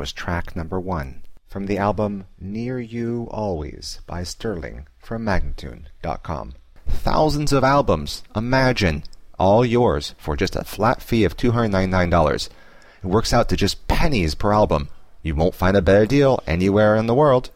was track number 1 from the album Near You Always by Sterling from Magnatune.com. Thousands of albums, imagine, all yours for just a flat fee of $299. It works out to just pennies per album. You won't find a better deal anywhere in the world.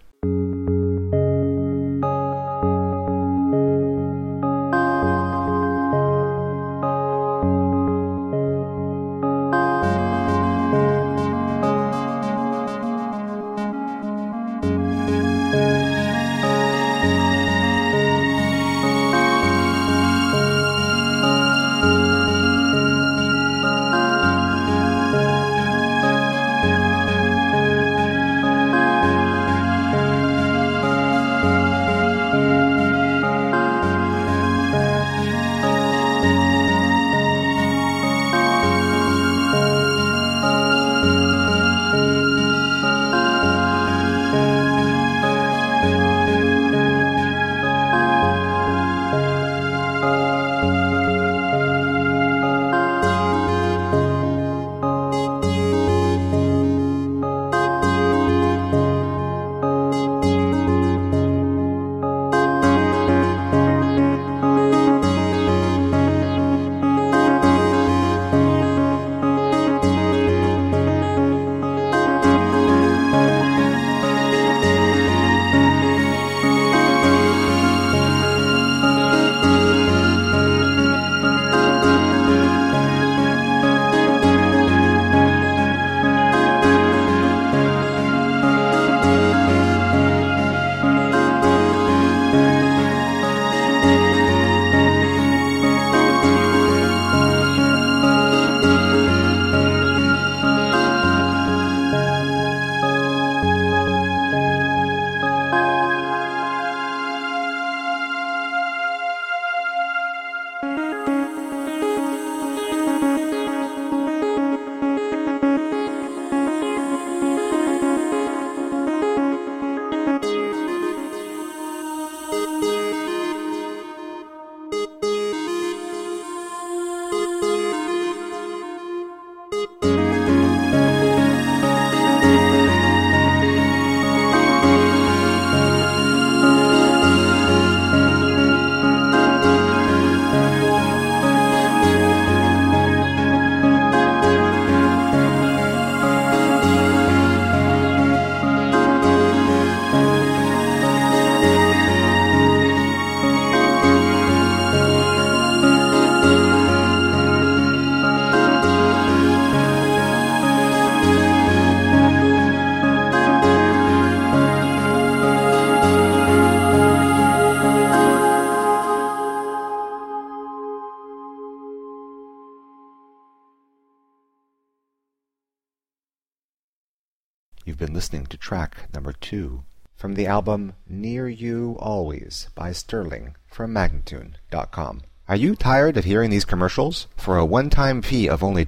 You've been listening to track number 2 from the album Near You Always by Sterling from Magnatune.com. Are you tired of hearing these commercials? For a one-time fee of only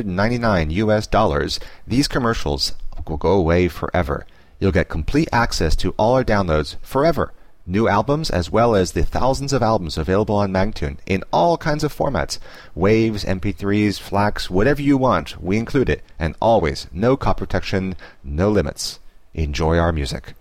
$299, these commercials will go away forever. You'll get complete access to all our downloads forever. New albums as well as the thousands of albums available on Magnatune in all kinds of formats. Waves, MP3s, FLACs, whatever you want, we include it. And always, no copy protection, no limits. Enjoy our music.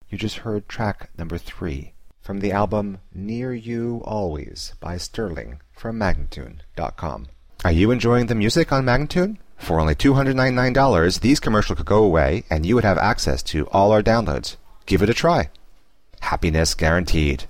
You just heard track number 3 from the album Near You Always by Sterling from Magnatune.com. Are you enjoying the music on Magnatune? For only $299, these commercials could go away and you would have access to all our downloads. Give it a try. Happiness guaranteed.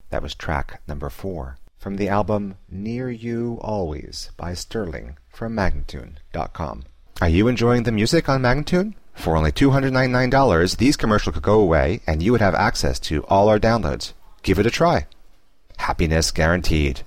That was track number 4 from the album Near You Always by Sterling from Magnatune.com. Are you enjoying the music on Magnatune? For only $299, these commercials could go away and you would have access to all our downloads. Give it a try. Happiness guaranteed.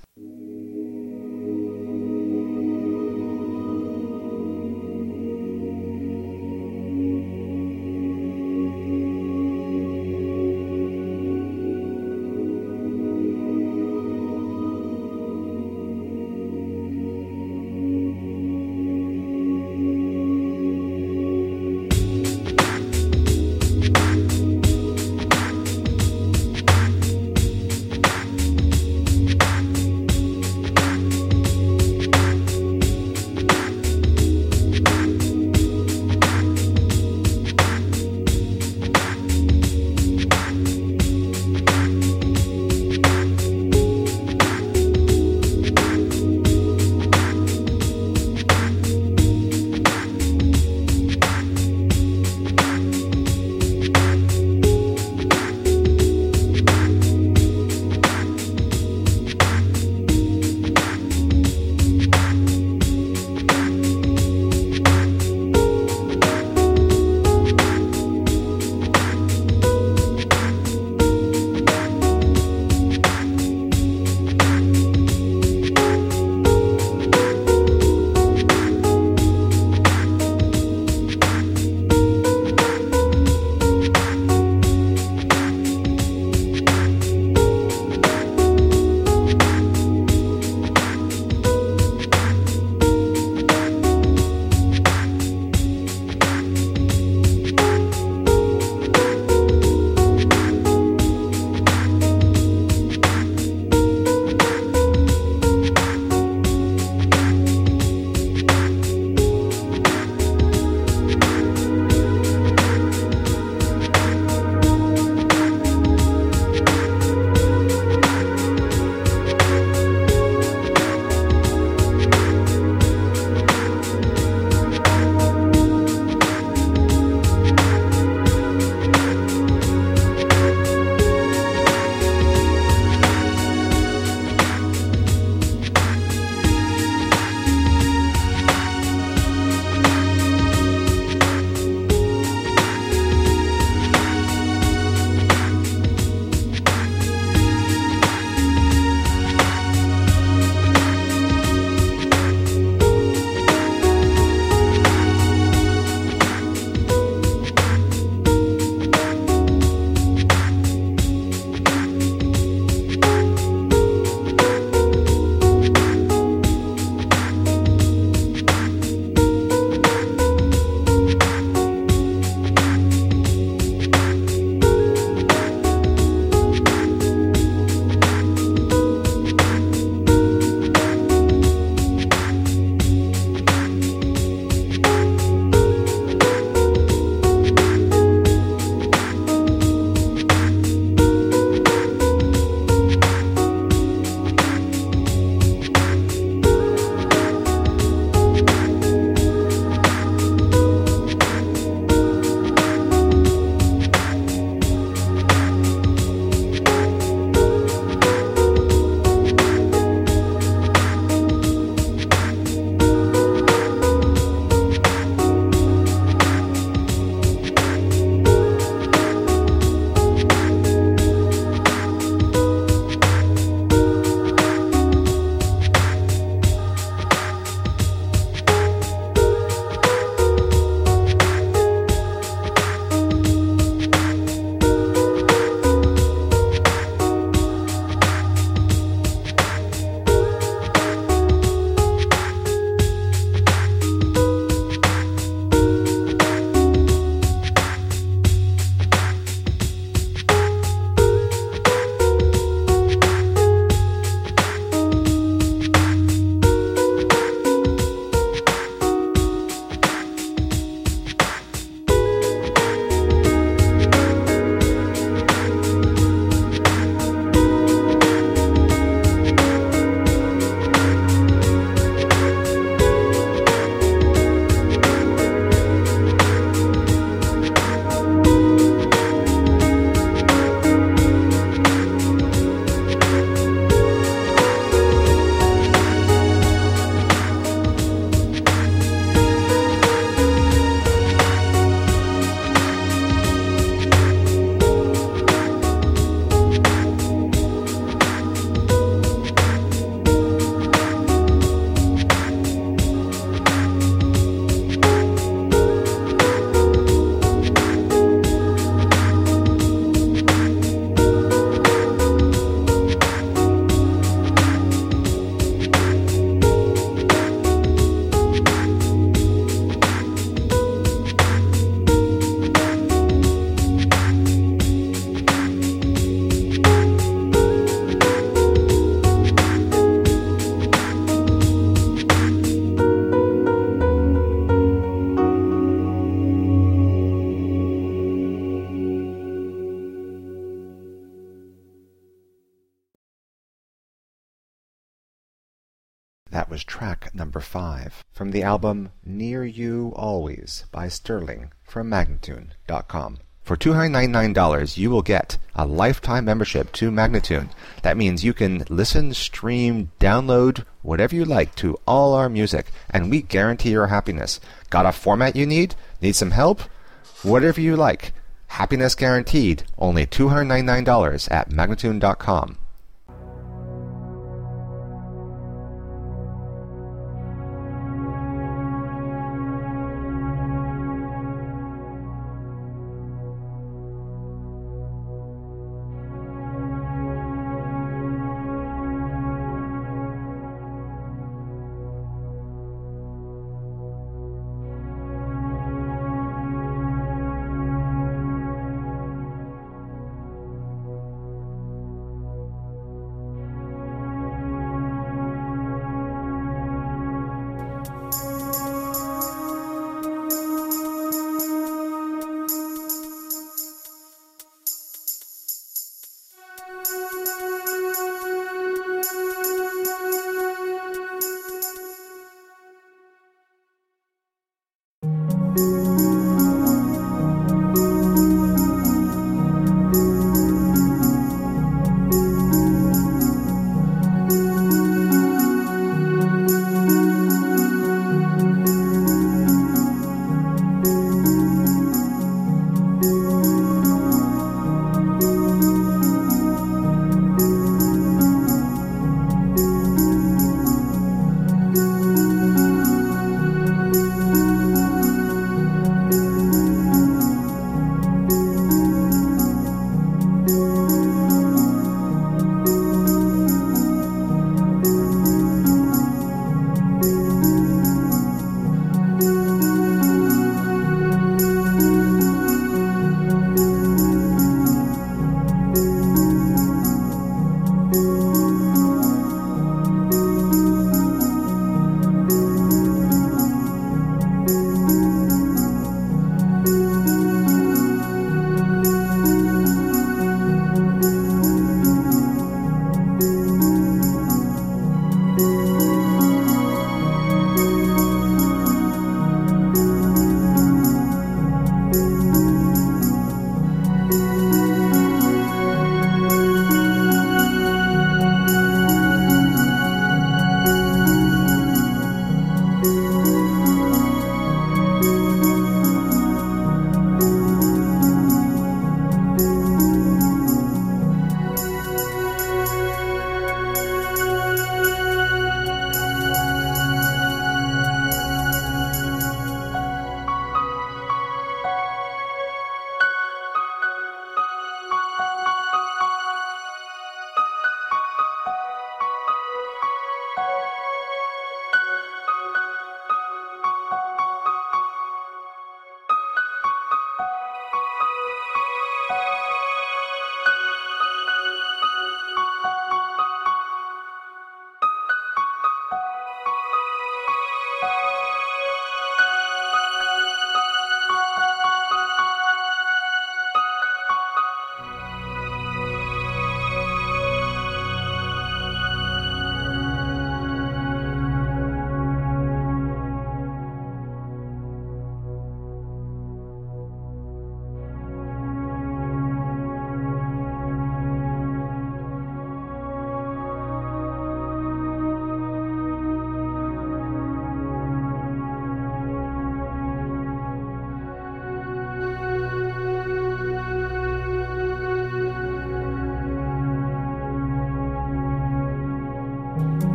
That was track number 5 from the album Near You Always by Sterling from Magnatune.com. For $299, you will get a lifetime membership to Magnatune. That means you can listen, stream, download, whatever you like to all our music, and we guarantee your happiness. Got a format you need? Need some help? Whatever you like. Happiness guaranteed. Only $299 at Magnatune.com.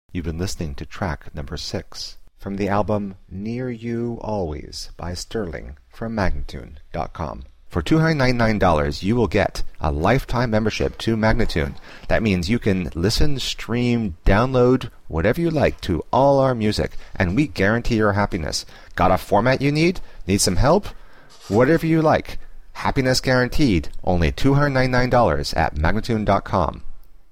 You've been listening to track number 6 from the album Near You Always by Sterling from Magnatune.com. For $299, you will get a lifetime membership to Magnatune. That means you can listen, stream, download, whatever you like to all our music, and we guarantee your happiness. Got a format you need? Need some help? Whatever you like. Happiness guaranteed. Only $299 at Magnatune.com.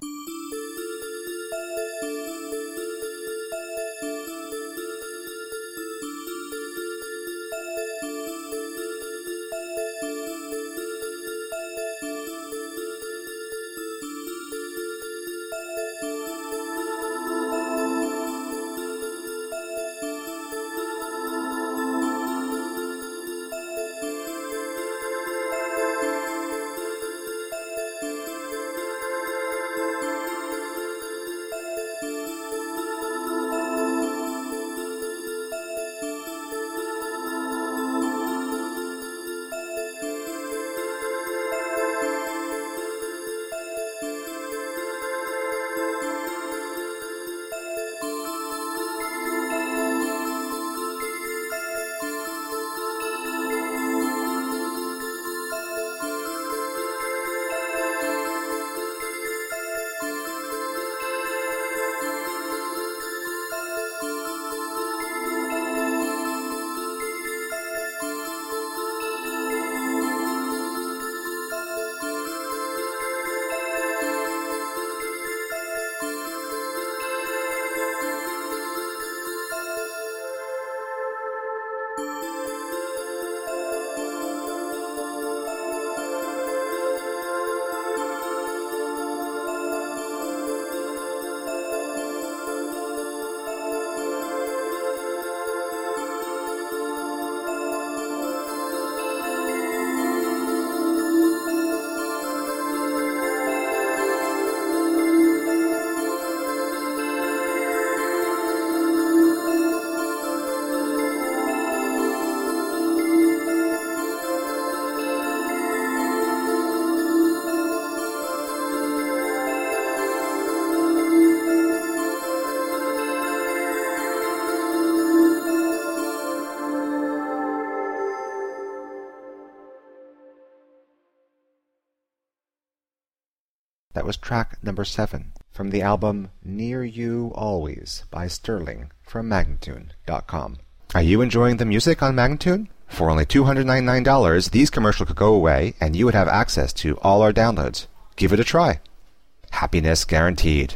That was track number 7 from the album Near You Always by Sterling from Magnatune.com. Are you enjoying the music on Magnatune? For only $299, these commercials could go away and you would have access to all our downloads. Give it a try. Happiness guaranteed.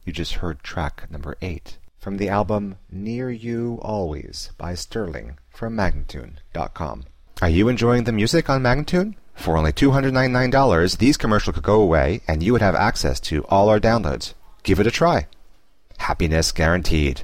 You just heard track number 8 from the album Near You Always by Sterling from Magnatune.com. Are you enjoying the music on Magnatune? For only $299, these commercials could go away and you would have access to all our downloads. Give it a try. Happiness guaranteed.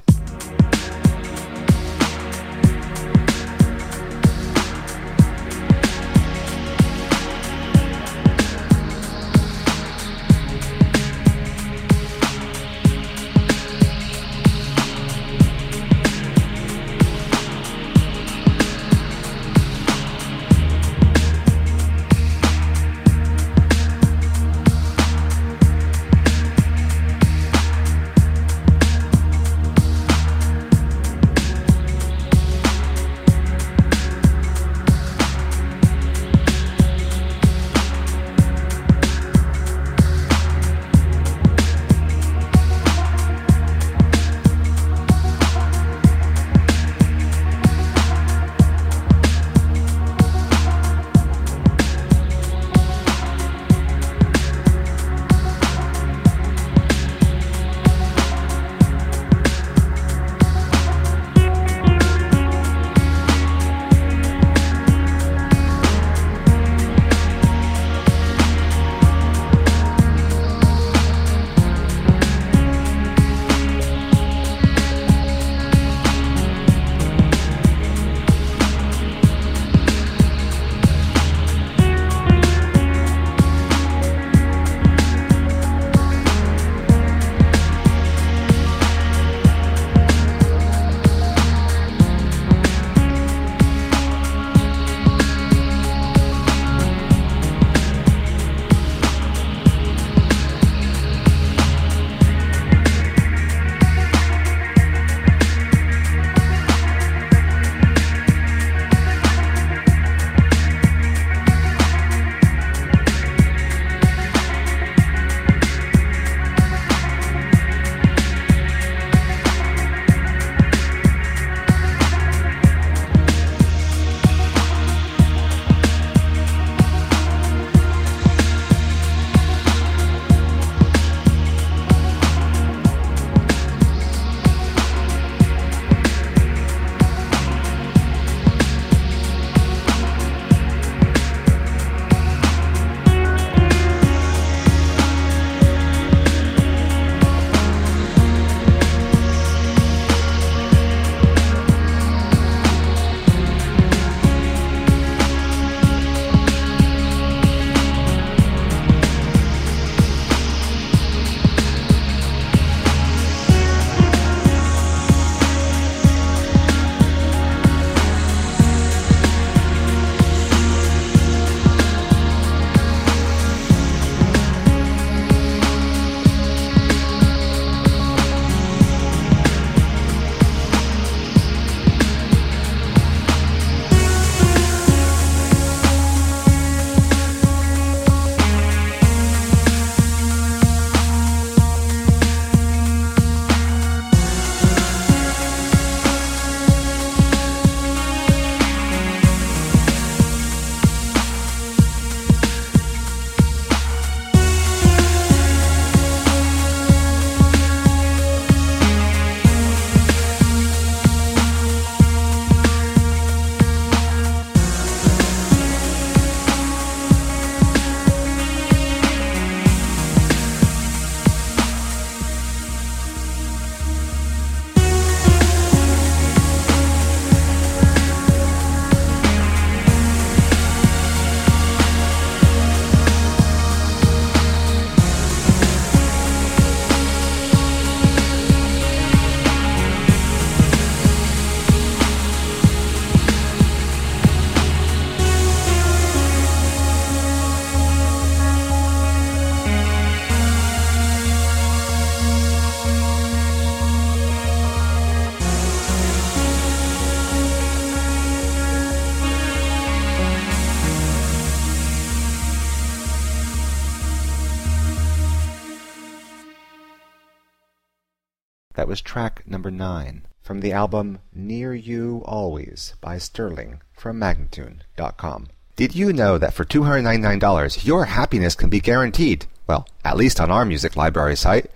That was track number 9 from the album Near You Always by Sterling from Magnatune.com. Did you know that for $299 your happiness can be guaranteed? Well, at least on our music library site. For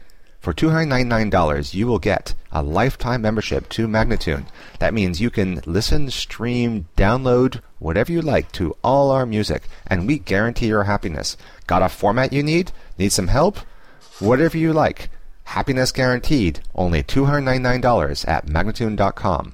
For $299, you will get a lifetime membership to Magnatune. That means you can listen, stream, download, whatever you like to all our music, and we guarantee your happiness. Got a format you need? Need some help? Whatever you like. Happiness guaranteed. Only $299 at Magnatune.com.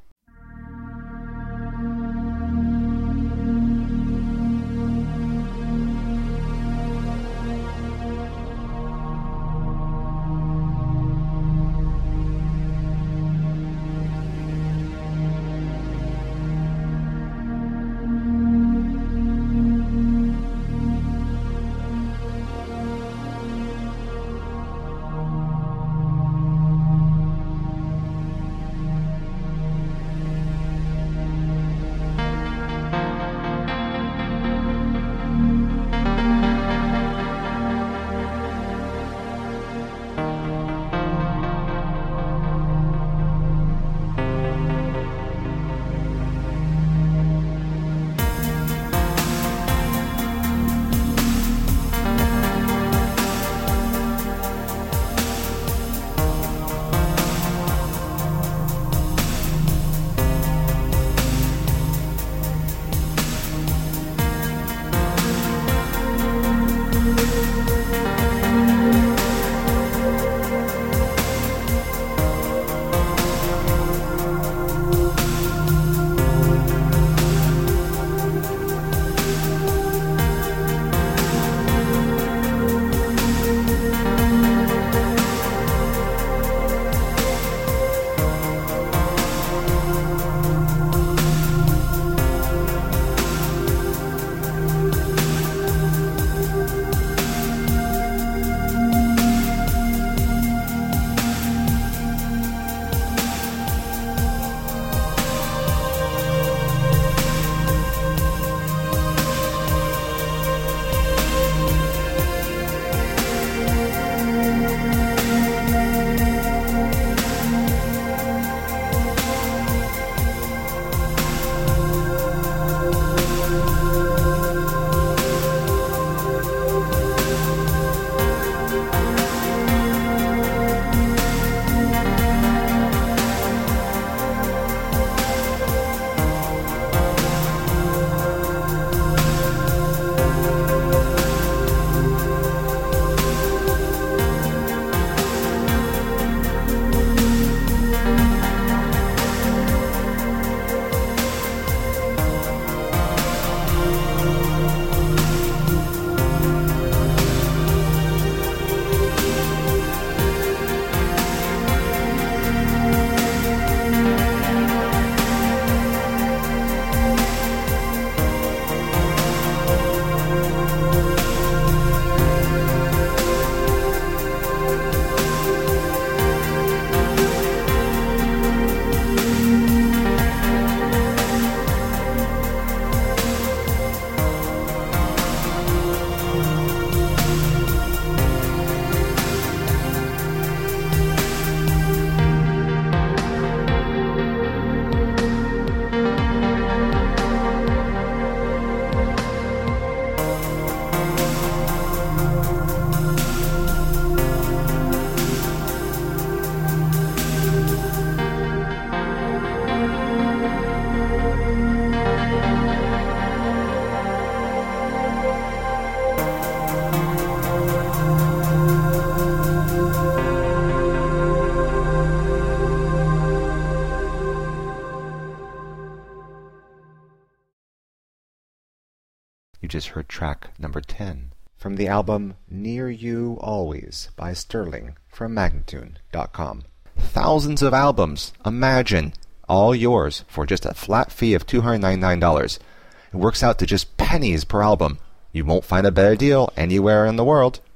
You just heard track number 10 from the album Near You Always by Sterling from Magnatune.com. Thousands of albums, imagine, all yours for just a flat fee of $299. It works out to just pennies per album. You won't find a better deal anywhere in the world.